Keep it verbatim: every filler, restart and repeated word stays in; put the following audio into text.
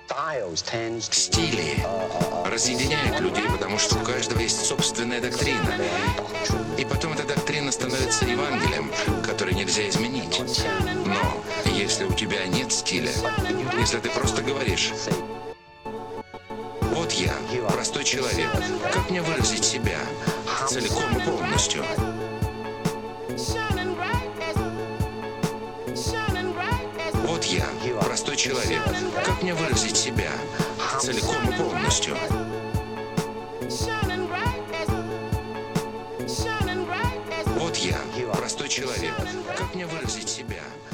Стили разъединяют людей, потому что у каждого есть собственная доктрина. И потом эта доктрина становится Евангелием, который нельзя изменить. Но если у тебя нет стиля, если ты просто говоришь: «Вот я, простой человек, как мне выразить себя целиком и полностью?» Вот я, простой человек, как мне выразить себя целиком и полностью? Вот я, простой человек, как мне выразить себя